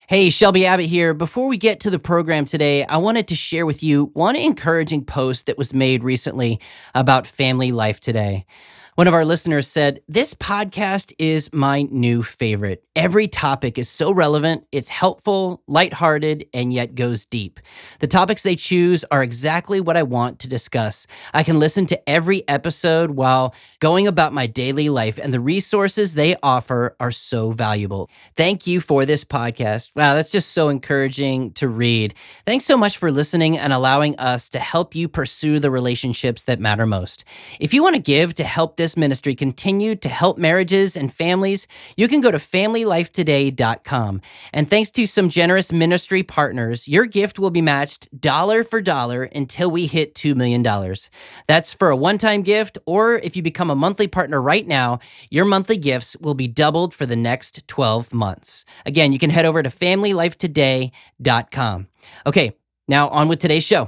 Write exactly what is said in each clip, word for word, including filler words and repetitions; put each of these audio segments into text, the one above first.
Hey, Shelby Abbott here. Before we get to the program today, I wanted to share with you one encouraging post that was made recently about family life today. One of our listeners said, "This podcast is my new favorite. Every topic is so relevant, it's helpful, lighthearted, and yet goes deep. The topics they choose are exactly what I want to discuss. I can listen to every episode while going about my daily life, and the resources they offer are so valuable. Thank you for this podcast." Wow, that's just so encouraging to read. Thanks so much for listening and allowing us to help you pursue the relationships that matter most. If you want to give to help this ministry continue to help marriages and families, you can go to family life today dot com. And thanks to some generous ministry partners, your gift will be matched dollar for dollar until we hit two million dollars. That's for a one-time gift, or if you become a monthly partner right now, your monthly gifts will be doubled for the next twelve months. Again, you can head over to family life today dot com. Okay, now on with today's show.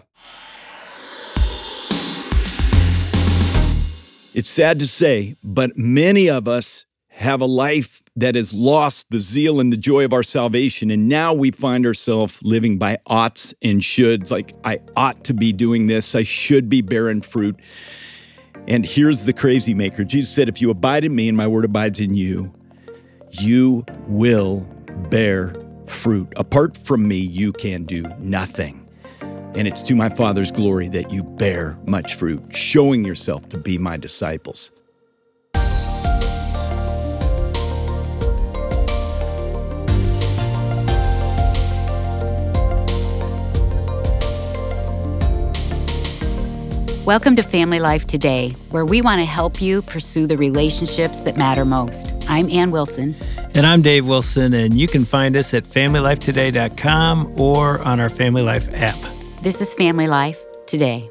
It's sad to say, but many of us have a life that has lost the zeal and the joy of our salvation, and now we find ourselves living by oughts and shoulds, like I ought to be doing this, I should be bearing fruit. And here's the crazy maker. Jesus said, if you abide in me and my word abides in you, you will bear fruit. Apart from me, you can do nothing. And it's to my Father's glory that you bear much fruit, showing yourself to be my disciples. Welcome to Family Life Today, where we want to help you pursue the relationships that matter most. I'm Ann Wilson. And I'm Dave Wilson, and you can find us at family life today dot com or on our Family Life app. This is Family Life Today.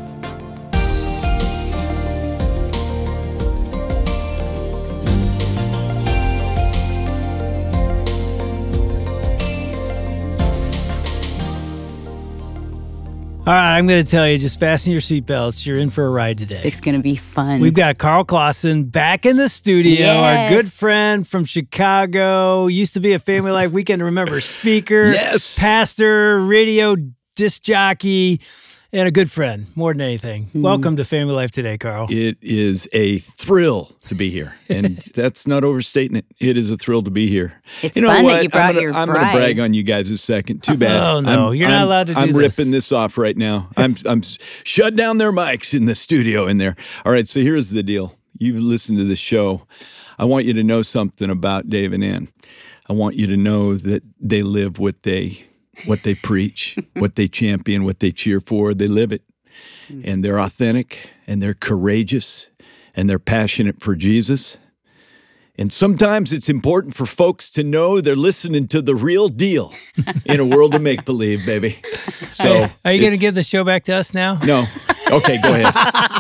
All right, I'm going to tell you, just fasten your seatbelts. You're in for a ride today. It's going to be fun. We've got Carl Clausen back in the studio, yes. Our good friend from Chicago. Used to be a Family Life Weekend Remember speaker, yes. pastor, radio disc jockey, and a good friend, more than anything. Mm. Welcome to Family Life Today, Carl. It is a thrill to be here, and that's not overstating it. It is a thrill to be here. It's you know fun what? that you brought I'm gonna, your I'm bride. going to brag on you guys a second. Too bad. Oh, no. I'm, You're not I'm, allowed to do I'm this. ripping this off right now. I'm, I'm shut down their mics in the studio in there. All right, so here's the deal. You've listened to this show. I want you to know something about Dave and Ann. I want you to know that they live what they what they preach, what they champion, what they cheer for. They live it. And they're authentic, and they're courageous, and they're passionate for Jesus. And sometimes it's important for folks to know they're listening to the real deal in a world of make-believe, baby. So, are, are you going to give the show back to us now? No. Okay, go ahead.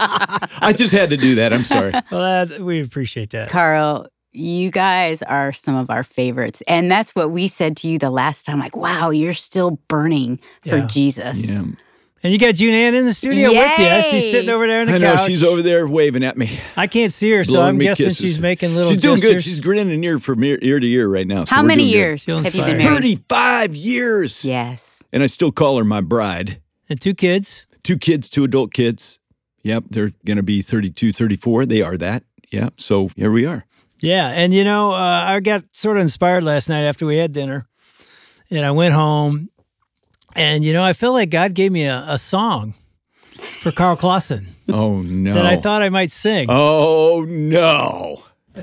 I just had to do that. I'm sorry. Well, uh, we appreciate that. Carl, you guys are some of our favorites. And that's what we said to you the last time. Like, wow, you're still burning for Yeah. Jesus. Yeah. And you got June Ann in the studio Yay! with you. She's sitting over there on the I know, couch. she's over there waving at me. I can't see her, so blowing I'm me guessing kisses. she's making little She's doing gestures. good. She's grinning ear from ear, ear to ear right now. So How we're many doing good. years Feeling have you been inspired. married? thirty-five years. Yes. And I still call her my bride. And two kids. Two kids, two adult kids. Yep, they're going to be thirty-two, thirty-four. They are that. Yep, so here we are. Yeah, and you know, uh, I got sort of inspired last night after we had dinner, and I went home, and you know, I feel like God gave me a, a song for Carl Clausen Oh, no. that I thought I might sing. Oh, no.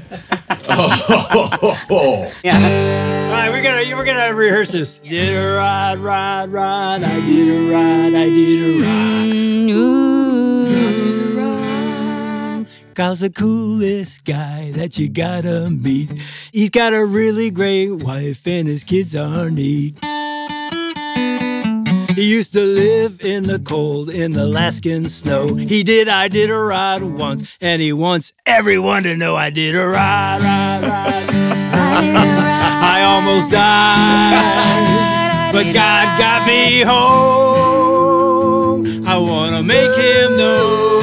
oh. Yeah. All right, we're gonna we're gonna rehearse this. Did a ride, ride, ride. I did a ride, I did a ride. Ooh. Carl's the coolest guy that you gotta meet. He's got a really great wife and his kids are neat. He used to live in the cold, in the Alaskan snow. He did, I did a ride once, and he wants everyone to know I did a ride, ride, ride. I almost died, but God got me home. I want to make him know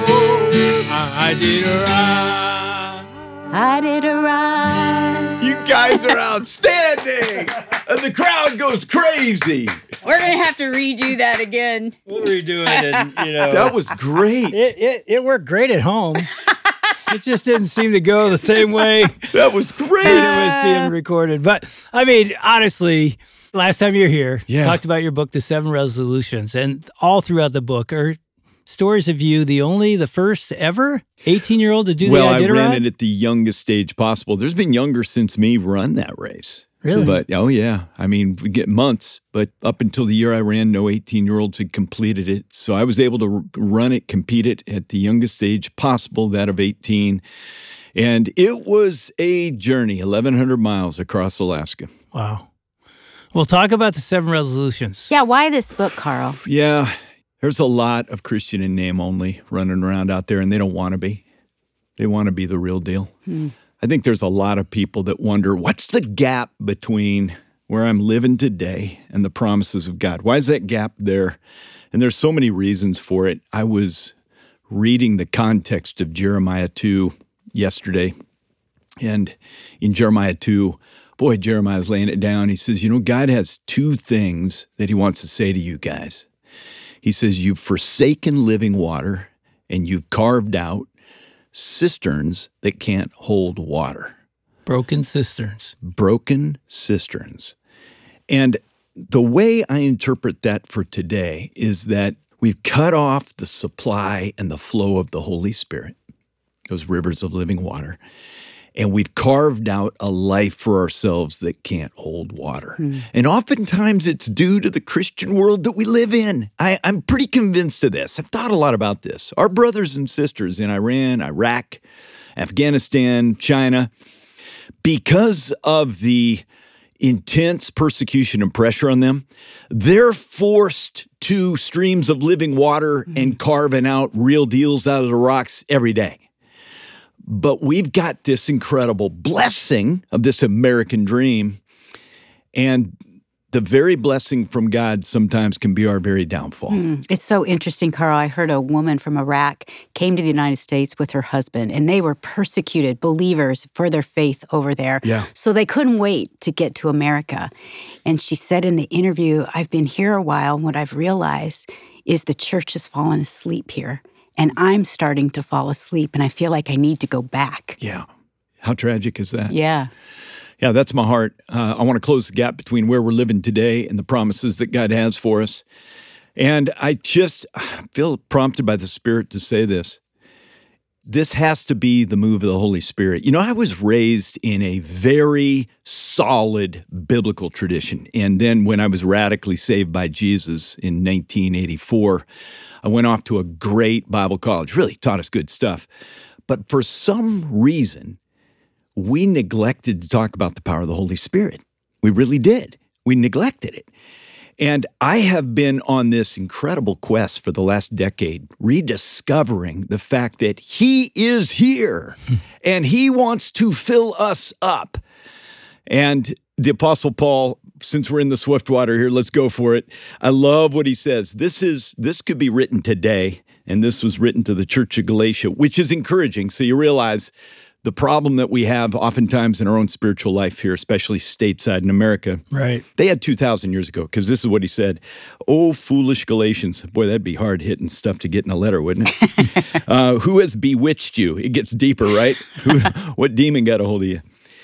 I, I did a ride. I did a ride. You guys are outstanding. And the crowd goes crazy. We're going to have to redo that again. We'll redo it. And, you know, That was great. it, it, it worked great at home. It just didn't seem to go the same way That was great. it was being recorded. But, I mean, honestly, last time you were here, Yeah. talked about your book, The Seven Resolutions. And all throughout the book are stories of you, the only, the first ever eighteen-year-old to do Well, the I Iditarod? ran it at the youngest age possible. There's been younger since me run that race. Really? But, oh, yeah. I mean, we get months, but up until the year I ran, no eighteen-year-olds had completed it. So I was able to r- run it, compete it at the youngest age possible, that of eighteen. And it was a journey, eleven hundred miles across Alaska. Wow. Well, talk about the seven resolutions. Yeah, why this book, Carl? Yeah, there's a lot of Christian in name only running around out there, and they don't want to be. They want to be the real deal. Hmm. I think there's a lot of people that wonder, what's the gap between where I'm living today and the promises of God? Why is that gap there? And there's so many reasons for it. I was reading the context of Jeremiah two yesterday, and in Jeremiah two, boy, Jeremiah's laying it down. He says, you know, God has two things that he wants to say to you guys. He says, you've forsaken living water, and you've carved out cisterns that can't hold water. Broken cisterns. Broken cisterns. And the way I interpret that for today is that we've cut off the supply and the flow of the Holy Spirit, those rivers of living water, and we've carved out a life for ourselves that can't hold water. Hmm. And oftentimes it's due to the Christian world that we live in. I, I'm pretty convinced of this. I've thought a lot about this. Our brothers and sisters in Iran, Iraq, Afghanistan, China, because of the intense persecution and pressure on them, they're forced to streams of living water and carving out real deals out of the rocks every day. But we've got this incredible blessing of this American dream, and the very blessing from God sometimes can be our very downfall. Mm, it's so interesting, Carl. I heard a woman from Iraq came to the United States with her husband, and they were persecuted believers for their faith over there. Yeah. So they couldn't wait to get to America. And she said in the interview, I've been here a while, and what I've realized is the church has fallen asleep here. And I'm starting to fall asleep, and I feel like I need to go back. Yeah. How tragic is that? Yeah. Yeah, that's my heart. Uh, I want to close the gap between where we're living today and the promises that God has for us. And I just feel prompted by the Spirit to say this. This has to be the move of the Holy Spirit. You know, I was raised in a very solid biblical tradition. And then when I was radically saved by Jesus in nineteen eighty-four, I went off to a great Bible college, really taught us good stuff. But for some reason, we neglected to talk about the power of the Holy Spirit. We really did. We neglected it. And I have been on this incredible quest for the last decade, rediscovering the fact that He is here and He wants to fill us up. And the Apostle Paul, since we're in the Swiftwater here, let's go for it. I love what he says. This is this could be written today, and this was written to the Church of Galatia, which is encouraging. So you realize the problem that we have oftentimes in our own spiritual life here, especially stateside in America. Right. They had two thousand years ago, because this is what he said. Oh, foolish Galatians. Boy, that'd be hard-hitting stuff to get in a letter, wouldn't it? uh, who has bewitched you? It gets deeper, right? Who, what demon got a hold of you?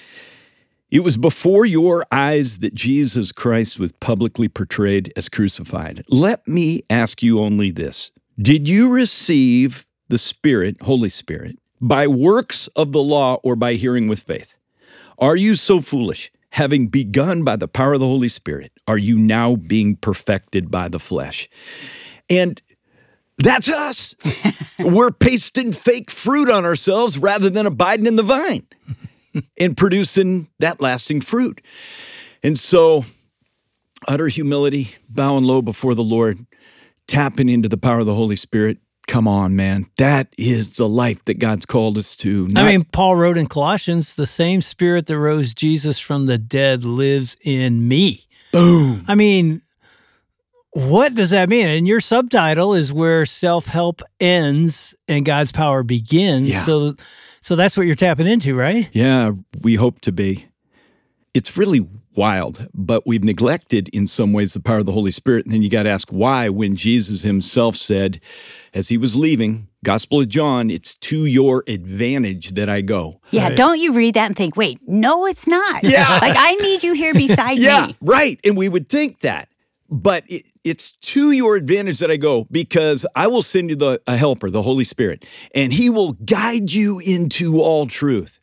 It was before your eyes that Jesus Christ was publicly portrayed as crucified. Let me ask you only this. Did you receive the Spirit, Holy Spirit, by works of the law or by hearing with faith? Are you so foolish? Having begun by the power of the Holy Spirit, are you now being perfected by the flesh? And that's us. We're pasting fake fruit on ourselves rather than abiding in the vine and producing that lasting fruit. And so, utter humility, bowing low before the Lord, tapping into the power of the Holy Spirit. Come on, man. That is the life that God's called us to. Not- I mean, Paul wrote in Colossians, the same Spirit that rose Jesus from the dead lives in me. Boom. I mean, what does that mean? And your subtitle is where self-help ends and God's power begins. Yeah. So, so that's what you're tapping into, right? Yeah, we hope to be. it's really wild, but we've neglected in some ways the power of the Holy Spirit. And then you got to ask why when Jesus himself said, as he was leaving, Gospel of John, it's to your advantage that I go. Yeah, Right. don't you read that and think, wait, no, it's not. Yeah. Like, I need you here beside Yeah, me. right. And we would think that. But it, it's to your advantage that I go, because I will send you the a helper, the Holy Spirit, and he will guide you into all truth.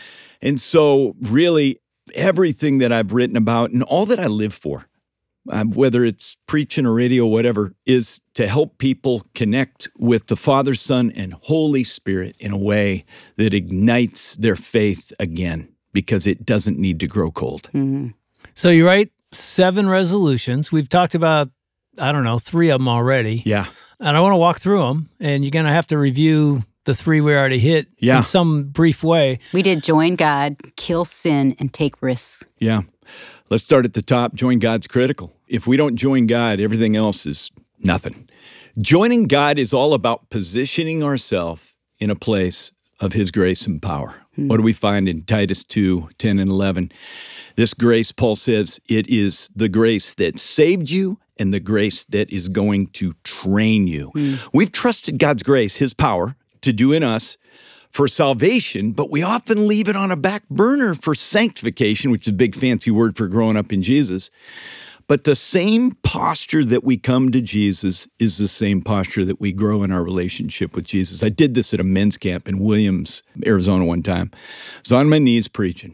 And so really everything that I've written about and all that I live for, um, whether it's preaching or radio, whatever, is to help people connect with the Father, Son, and Holy Spirit in a way that ignites their faith again, because it doesn't need to grow cold. Mm-hmm. So you write seven resolutions. We've talked about, I don't know, three of them already. Yeah. And I want to walk through them, and you're going to have to review the three we already hit Yeah. in some brief way. We did join God, kill sin, and take risks. Yeah. Let's start at the top. Join God's critical. If we don't join God, everything else is nothing. Joining God is all about positioning ourselves in a place of his grace and power. Hmm. What do we find in Titus two, ten and eleven? This grace, Paul says, it is the grace that saved you and the grace that is going to train you. Hmm. We've trusted God's grace, his power, to do in us for salvation, but we often leave it on a back burner for sanctification, which is a big fancy word for growing up in Jesus. But the same posture that we come to Jesus is the same posture that we grow in our relationship with Jesus. I did this at a men's camp in Williams, Arizona one time. I was on my knees preaching,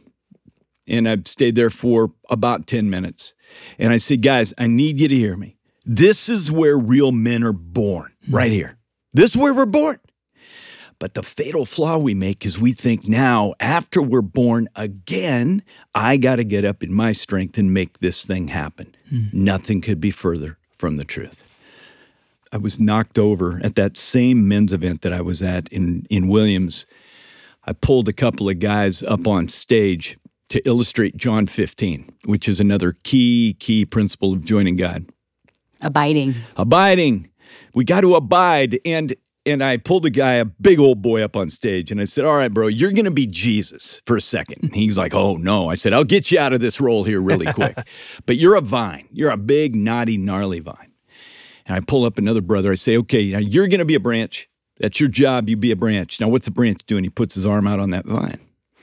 and I stayed there for about ten minutes. And I said, guys, I need you to hear me. This is where real men are born, right here. This is where we're born. But the fatal flaw we make is we think now, after we're born again, I got to get up in my strength and make this thing happen. Mm. Nothing could be further from the truth. I was knocked over at that same men's event that I was at in, in Williams. I pulled a couple of guys up on stage to illustrate John fifteen, which is another key, key principle of joining God. Abiding. Abiding. We got to abide. And And I pulled a guy, a big old boy, up on stage, and I said, all right, bro, you're going to be Jesus for a second. And he's like, oh, no. I said, I'll get you out of this role here really quick. But you're a vine. You're a big, knotty, gnarly vine. And I pull up another brother. I say, okay, now you're going to be a branch. That's your job. You be a branch. Now, what's the branch doing? He puts his arm out on that vine.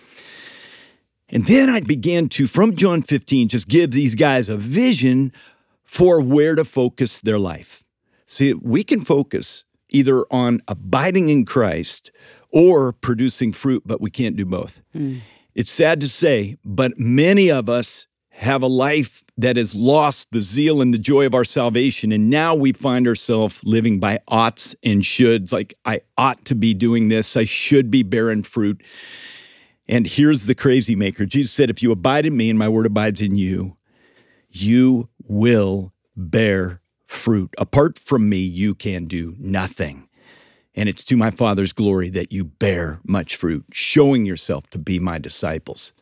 And then I began to, from John fifteen, just give these guys a vision for where to focus their life. See, we can focus either on abiding in Christ or producing fruit, but we can't do both. Mm. It's sad to say, but many of us have a life that has lost the zeal and the joy of our salvation, and now we find ourselves living by oughts and shoulds, like I ought to be doing this, I should be bearing fruit. And here's the crazy maker. Jesus said, if you abide in me and my word abides in you, you will bear fruit. Apart from me, you can do nothing. And it's to my Father's glory that you bear much fruit, showing yourself to be my disciples.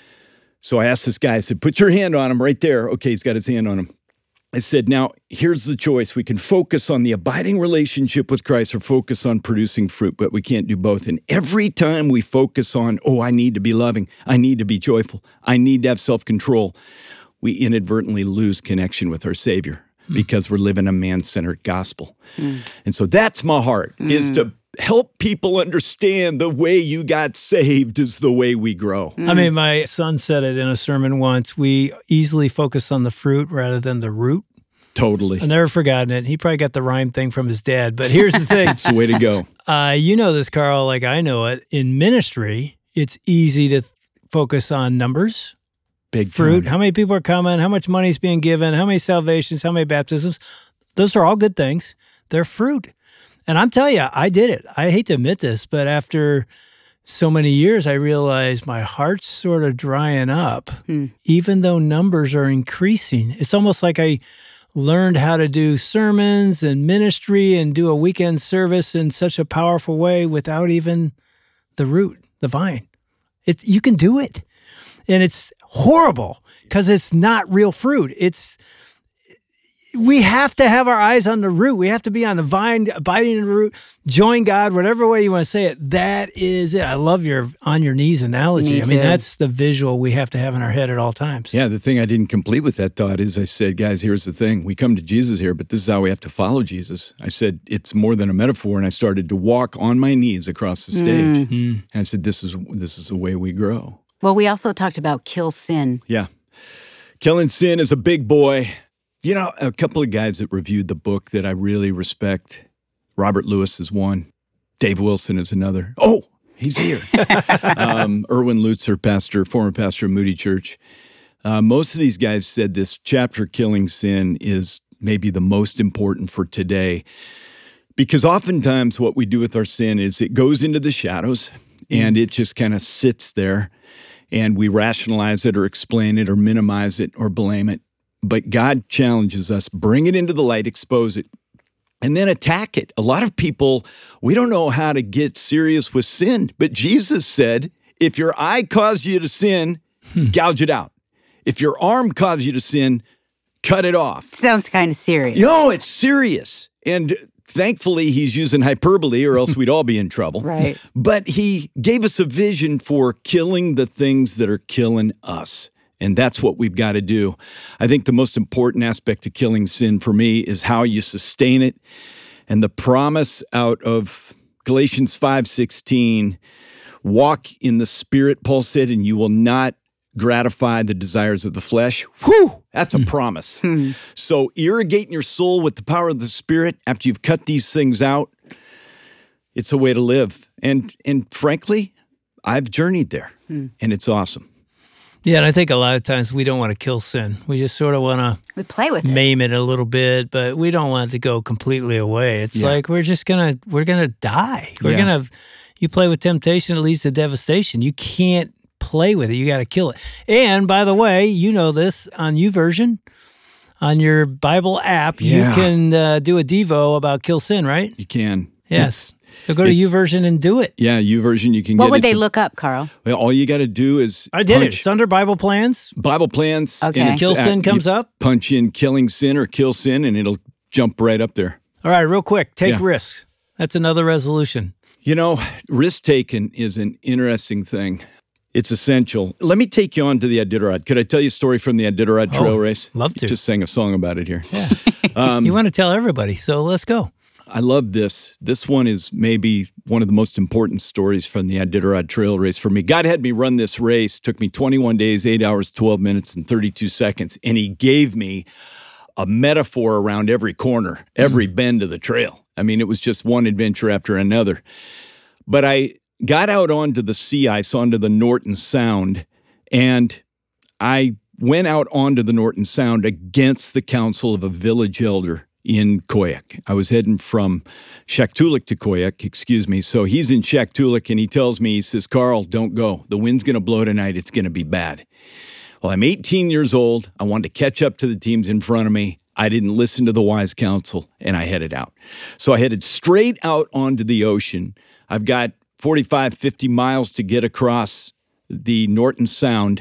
So I asked this guy, I said, put your hand on him right there. Okay, he's got his hand on him. I said, now, here's the choice. We can focus on the abiding relationship with Christ or focus on producing fruit, but we can't do both. And every time we focus on, oh, I need to be loving, I need to be joyful, I need to have self-control, we inadvertently lose connection with our Savior. Because we're living a man-centered gospel. Mm. And so that's my heart, mm. is to help people understand the way you got saved is the way we grow. Mm. I mean, my son said it in a sermon once, we easily focus on the fruit rather than the root. Totally. I've never forgotten it. He probably got the rhyme thing from his dad. But here's the thing. It's the way to go. Uh, you know this, Carl, like I know it. In ministry, it's easy to th- focus on numbers. Big fruit, time. How many people are coming, how much money is being given, how many salvations, how many baptisms. Those are all good things. They're fruit. And I'm telling you, I did it. I hate to admit this, but after so many years, I realized my heart's sort of drying up, hmm. even though numbers are increasing. It's almost like I learned how to do sermons and ministry and do a weekend service in such a powerful way without even the root, the vine. It's, you can do it. And it's horrible because it's not real fruit. It's we have to have our eyes on the root. We have to be on the vine, abiding in the root, join God, whatever way you want to say it. That is it. I love your on your knees analogy. Me I mean, too. that's the visual we have to have in our head at all times. Yeah, the thing I didn't complete with that thought is I said, guys, here's the thing. We come to Jesus here, but this is how we have to follow Jesus. I said, it's more than a metaphor, and I started to walk on my knees across the stage. Mm. And I said, this is this is the way we grow. Well, we also talked about kill sin. Yeah. Killing sin is a big boy. You know, a couple of guys that reviewed the book that I really respect. Robert Lewis is one. Dave Wilson is another. Oh, he's here. um, Erwin Lutzer, pastor, former pastor of Moody Church. Uh, most of these guys said this chapter, Killing Sin, is maybe the most important for today. Because oftentimes what we do with our sin is it goes into the shadows and it just kind of sits there and we rationalize it or explain it or minimize it or blame it. But God challenges us, bring it into the light, expose it, and then attack it. A lot of people, we don't know how to get serious with sin. But Jesus said, if your eye caused you to sin, hmm. gouge it out. If your arm caused you to sin, cut it off. Sounds kind of serious. No, it's serious. And thankfully, he's using hyperbole or else we'd all be in trouble. Right. But he gave us a vision for killing the things that are killing us. And that's what we've got to do. I think the most important aspect of killing sin for me is how you sustain it. And the promise out of Galatians five sixteen, walk in the Spirit, Paul said, and you will not gratify the desires of the flesh. Whew, that's a promise. So irrigating your soul with the power of the Spirit after you've cut these things out, it's a way to live. And, and frankly, I've journeyed there, and it's awesome. Yeah, and I think a lot of times we don't want to kill sin. We just sort of want to we play with it. maim it a little bit, but we don't want it to go completely away. It's Yeah. like we're just gonna we're gonna die. We're Yeah. gonna you play with temptation, it leads to devastation. You can't play with it. You got to kill it. And by the way, you know this on YouVersion, on your Bible app, Yeah. you can uh, do a Devo about kill sin, right? You can. Yes. So go to it's- YouVersion and do it. Yeah, YouVersion, you can What get would it they to- look up, Carl? Well, all you got to do is I did it. punch It's under Bible plans. Bible plans. Okay. and it's Kill at- sin comes you up. Punch in killing sin or kill sin, and it'll jump right up there. All right, real quick, take Yeah. risks. That's another resolution. You know, risk taking is an interesting thing. It's essential. Let me take you on to the Iditarod. Could I tell you a story from the Iditarod Trail Oh, Race? love to. Just sang a song about it here. you want to tell everybody, so let's go. I love this. This one is maybe one of the most important stories from the Iditarod Trail Race for me. God had me run this race. Took me twenty-one days, eight hours, twelve minutes, and thirty-two seconds. And he gave me a metaphor around every corner, every mm. bend of the trail. I mean, it was just one adventure after another. But I got out onto the sea ice, onto the Norton Sound, and I went out onto the Norton Sound against the counsel of a village elder in Koyuk. I was heading from Shaktoolik to Koyuk, excuse me. So he's in Shaktoolik, and he tells me, he says, Carl, don't go. The wind's going to blow tonight. It's going to be bad. Well, I'm eighteen years old. I wanted to catch up to the teams in front of me. I didn't listen to the wise counsel, and I headed out. So I headed straight out onto the ocean. I've got forty-five, fifty miles to get across the Norton Sound,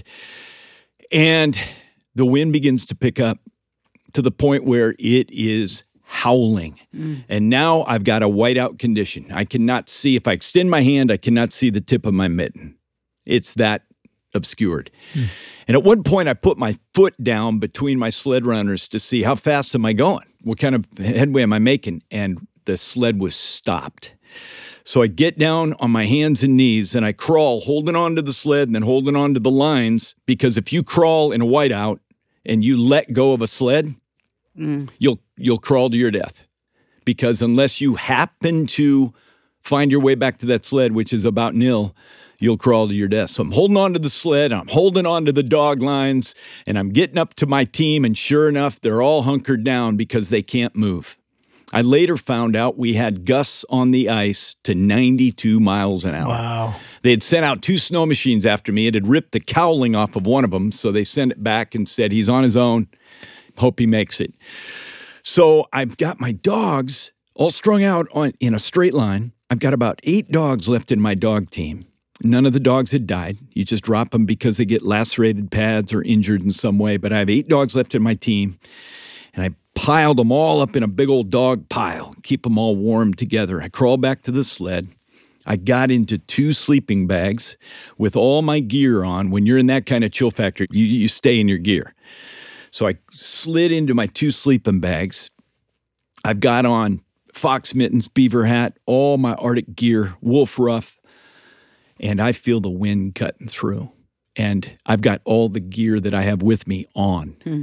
and the wind begins to pick up to the point where it is howling. Mm. And now I've got a whiteout condition. I cannot see. If I extend my hand, I cannot see the tip of my mitten. It's that obscured. Mm. And at one point, I put my foot down between my sled runners to see how fast am I going? What kind of headway am I making? And the sled was stopped. So I get down on my hands and knees and I crawl, holding on to the sled and then holding on to the lines, because if you crawl in a whiteout and you let go of a sled, mm. you'll you'll crawl to your death. Because unless you happen to find your way back to that sled, which is about nil, you'll crawl to your death. So I'm holding on to the sled, I'm holding on to the dog lines, and I'm getting up to my team, and sure enough, they're all hunkered down because they can't move. I later found out we had gusts on the ice to ninety-two miles an hour. Wow. They had sent out two snow machines after me. It had ripped the cowling off of one of them, so they sent it back and said, he's on his own. Hope he makes it. So I've got my dogs all strung out on in a straight line. I've got about eight dogs left in my dog team. None of the dogs had died. You just drop them because they get lacerated pads or injured in some way. But I have eight dogs left in my team. And I piled them all up in a big old dog pile, keep them all warm together. I crawled back to the sled. I got into two sleeping bags with all my gear on. When you're in that kind of chill factor, you, you stay in your gear. So I slid into my two sleeping bags. I've got on fox mittens, beaver hat, all my Arctic gear, wolf ruff, and I feel the wind cutting through. And I've got all the gear that I have with me on. Hmm.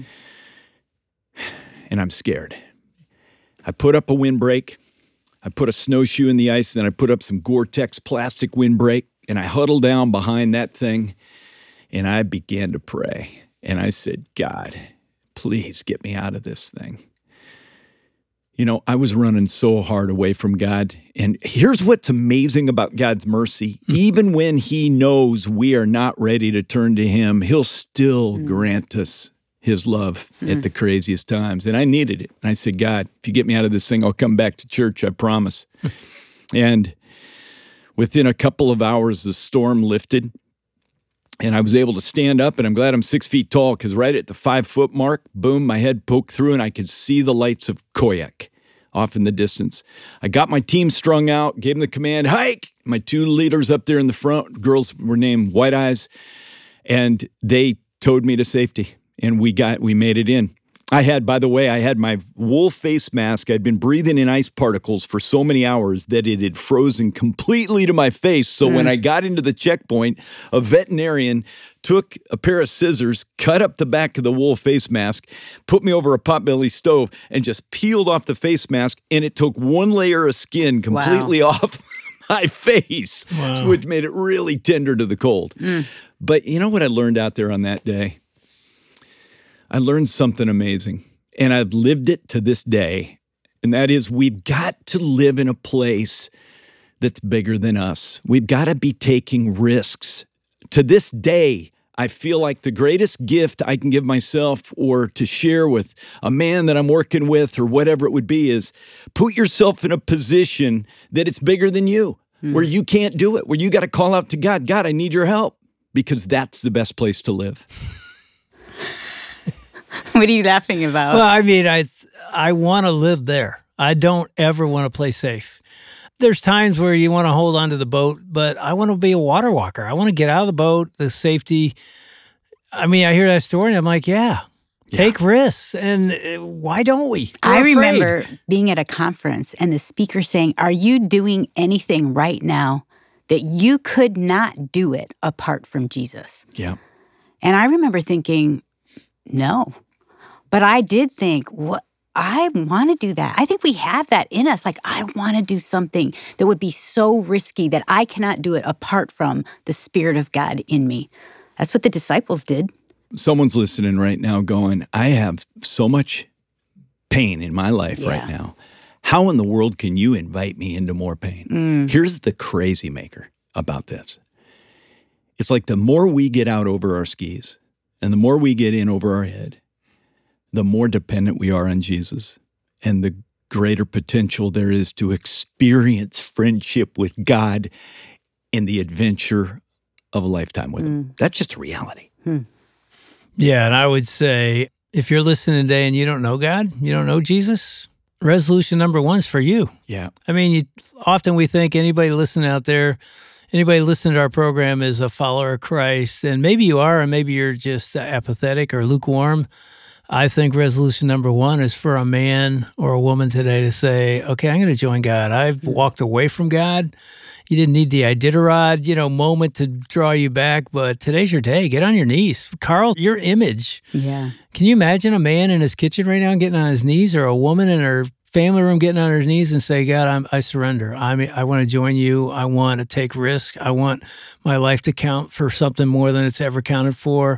And I'm scared. I put up a windbreak. I put a snowshoe in the ice, and then I put up some Gore-Tex plastic windbreak, and I huddled down behind that thing, and I began to pray. And I said, God, please get me out of this thing. You know, I was running so hard away from God. And here's what's amazing about God's mercy. Mm. Even when he knows we are not ready to turn to him, he'll still mm. grant us his love mm. at the craziest times. And I needed it. And I said, God, if you get me out of this thing, I'll come back to church, I promise. And within a couple of hours, the storm lifted. And I was able to stand up, and I'm glad I'm six feet tall, because right at the five-foot mark, boom, my head poked through, and I could see the lights of Koyuk off in the distance. I got my team strung out, gave them the command, hike! My two leaders up there in the front, girls were named White Eyes, and they towed me to safety, and we got we made it in. I had, by the way, I had my wool face mask. I'd been breathing in ice particles for so many hours that it had frozen completely to my face. So mm. when I got into the checkpoint, a veterinarian took a pair of scissors, cut up the back of the wool face mask, put me over a potbelly stove, and just peeled off the face mask. And it took one layer of skin completely wow. off my face, wow. which made it really tender to the cold. Mm. But you know what I learned out there on that day? I learned something amazing, and I've lived it to this day, and that is we've got to live in a place that's bigger than us. We've got to be taking risks. To this day, I feel like the greatest gift I can give myself or to share with a man that I'm working with or whatever it would be is put yourself in a position that it's bigger than you, mm. where you can't do it, where you got to call out to God, God, I need your help, because that's the best place to live. What are you laughing about? Well, I mean, I I want to live there. I don't ever want to play safe. There's times where you want to hold onto the boat, but I want to be a water walker. I want to get out of the boat, the safety. I mean, I hear that story, and I'm like, yeah, take yeah. risks. And why don't we? We're I afraid. remember being at a conference and the speaker saying, are you doing anything right now that you could not do it apart from Jesus? Yeah. And I remember thinking, no. But I did think, what I want to do that. I think we have that in us. Like, I want to do something that would be so risky that I cannot do it apart from the Spirit of God in me. That's what the disciples did. Someone's listening right now going, I have so much pain in my life yeah. right now. How in the world can you invite me into more pain? Mm. Here's the crazy maker about this. It's like the more we get out over our skis and the more we get in over our head, the more dependent we are on Jesus and the greater potential there is to experience friendship with God and the adventure of a lifetime with mm. him. That's just a reality. Hmm. Yeah, and I would say if you're listening today and you don't know God, you don't know Jesus, resolution number one's for you. Yeah. I mean, you, often we think anybody listening out there, anybody listening to our program is a follower of Christ, and maybe you are, and maybe you're just apathetic or lukewarm. I think resolution number one is for a man or a woman today to say, okay, I'm going to join God. I've walked away from God. You didn't need the Iditarod, you know, moment to draw you back, but today's your day. Get on your knees. Carl, your image. Yeah. Can you imagine a man in his kitchen right now getting on his knees, or a woman in her family room getting on her knees and say, God, I'm, I surrender. I mean, I want to join you. I want to take risk. I want my life to count for something more than it's ever counted for.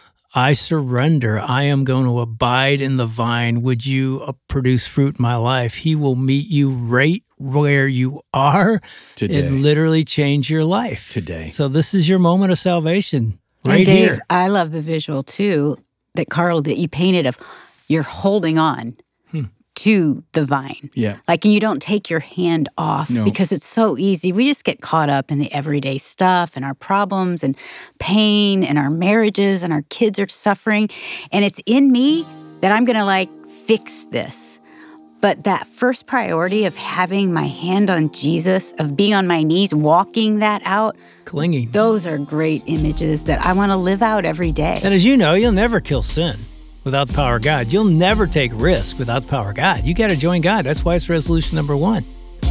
I surrender. I am going to abide in the vine. Would you uh, produce fruit in my life? He will meet you right where you are today and literally change your life today. So this is your moment of salvation right and Dave, here. I love the visual too that Carl, that you painted of you're holding on hmm. to the vine. Yeah. Like, and you don't take your hand off no. because it's so easy. We just get caught up in the everyday stuff and our problems and pain and our marriages and our kids are suffering. And it's in me that I'm going to like fix this. But that first priority of having my hand on Jesus, of being on my knees, walking that out, clinging. Those are great images that I want to live out every day. And as you know, you'll never kill sin without the power of God. You'll never take risk without the power of God. You got to join God. That's why it's resolution number one.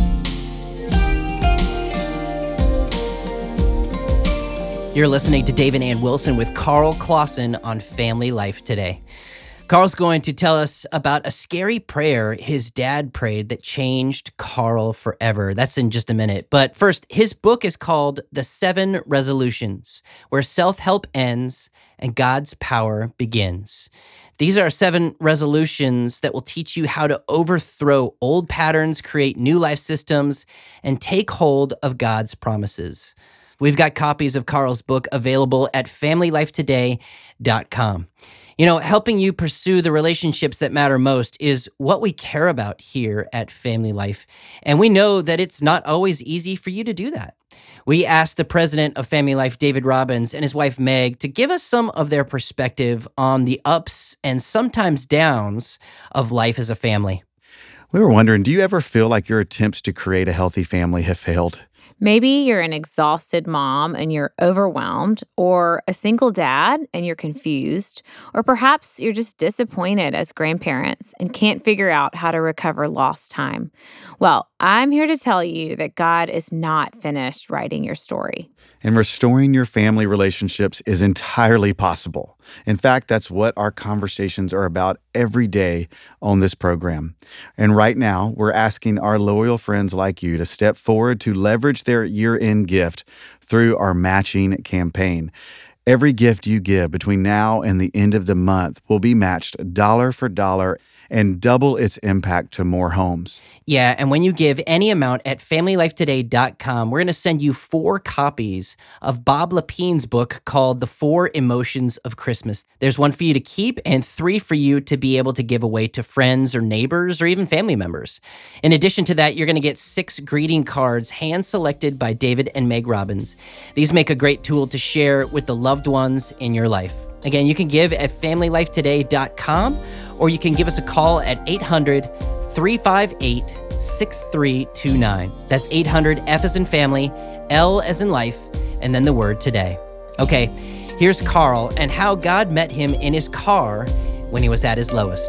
You're listening to Dave and Ann Wilson with Carl Clausen on Family Life Today. Carl's going to tell us about a scary prayer his dad prayed that changed Carl forever. That's in just a minute. But first, his book is called The Seven Resolutions, Where Self-Help Ends and God's Power Begins. These are seven resolutions that will teach you how to overthrow old patterns, create new life systems, and take hold of God's promises. We've got copies of Carl's book available at family life today dot com. You know, helping you pursue the relationships that matter most is what we care about here at Family Life. And we know that it's not always easy for you to do that. We asked the president of Family Life, David Robbins, and his wife, Meg, to give us some of their perspective on the ups and sometimes downs of life as a family. We were wondering, do you ever feel like your attempts to create a healthy family have failed? Maybe you're an exhausted mom and you're overwhelmed, or a single dad and you're confused, or perhaps you're just disappointed as grandparents and can't figure out how to recover lost time. Well, I'm here to tell you that God is not finished writing your story. And restoring your family relationships is entirely possible. In fact, that's what our conversations are about every day on this program. And right now, we're asking our loyal friends like you to step forward to leverage their year-end gift through our matching campaign. Every gift you give between now and the end of the month will be matched dollar for dollar and double its impact to more homes. Yeah, and when you give any amount at family life today dot com, we're going to send you four copies of Bob Lapine's book called The Four Emotions of Christmas. There's one for you to keep and three for you to be able to give away to friends or neighbors or even family members. In addition to that, you're going to get six greeting cards hand-selected by David and Meg Robbins. These make a great tool to share with the loved ones in your life. Again, you can give at family life today dot com, or you can give us a call at eight hundred, three five eight, six three two nine. That's eight hundred, F as in family, L as in life, and then the word today. Okay, here's Carl and how God met him in his car when he was at his lowest.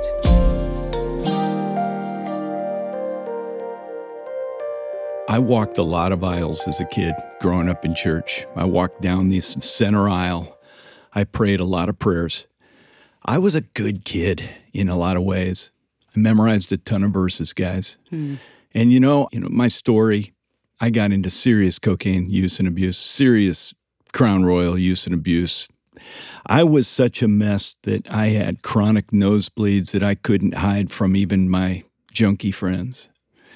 I walked a lot of aisles as a kid growing up in church. I walked down the center aisle. I prayed a lot of prayers. I was a good kid in a lot of ways. I memorized a ton of verses, guys. Hmm. And you know, you know, my story, I got into serious cocaine use and abuse, serious Crown Royal use and abuse. I was such a mess that I had chronic nosebleeds that I couldn't hide from even my junkie friends.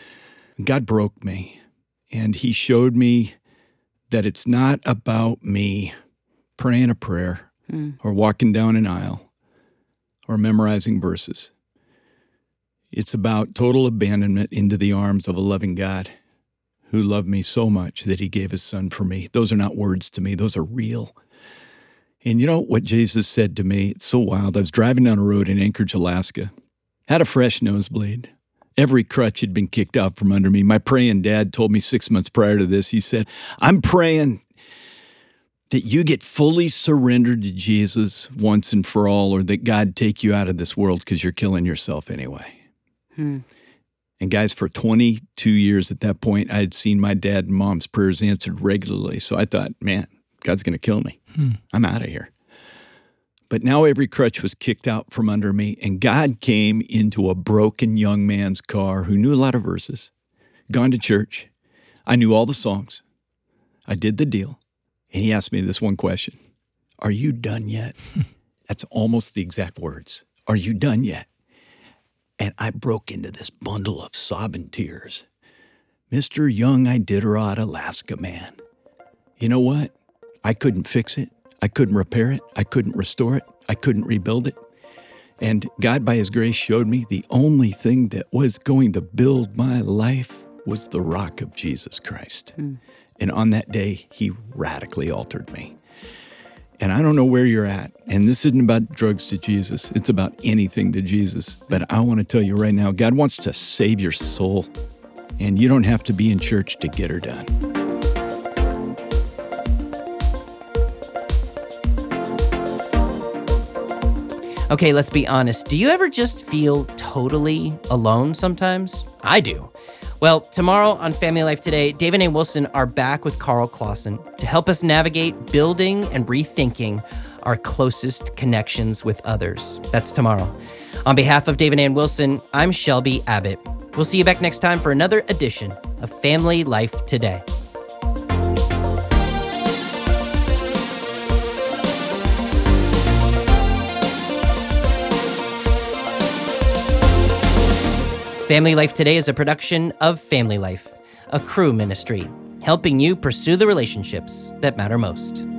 God broke me, and he showed me that it's not about me praying a prayer mm. or walking down an aisle or memorizing verses. It's about total abandonment into the arms of a loving God who loved me so much that he gave his son for me. Those are not words to me. Those are real. And you know what Jesus said to me? It's so wild. I was driving down a road in Anchorage, Alaska, had a fresh nosebleed. Every crutch had been kicked out from under me. My praying dad told me six months prior to this, he said, I'm praying that you get fully surrendered to Jesus once and for all, or that God take you out of this world because you're killing yourself anyway. Hmm. And guys, for twenty-two years at that point, I had seen my dad and mom's prayers answered regularly. So I thought, man, God's going to kill me. Hmm. I'm out of here. But now every crutch was kicked out from under me, and God came into a broken young man's car who knew a lot of verses, gone to church. I knew all the songs. I did the deal. And he asked me this one question. Are you done yet? That's almost the exact words. Are you done yet? And I broke into this bundle of sobbing tears. Mister Young Iditarod, Alaska man. You know what? I couldn't fix it. I couldn't repair it. I couldn't restore it. I couldn't rebuild it. And God, by his grace, showed me the only thing that was going to build my life was the rock of Jesus Christ. Mm. And on that day, he radically altered me. And I don't know where you're at. And this isn't about drugs to Jesus. It's about anything to Jesus. But I want to tell you right now, God wants to save your soul. And you don't have to be in church to get her done. Okay, let's be honest. Do you ever just feel totally alone sometimes? I do. Well, tomorrow on Family Life Today, David and Wilson are back with Carl Clausen to help us navigate building and rethinking our closest connections with others. That's tomorrow. On behalf of David and Wilson, I'm Shelby Abbott. We'll see you back next time for another edition of Family Life Today. Family Life Today is a production of Family Life, a Cru ministry, helping you pursue the relationships that matter most.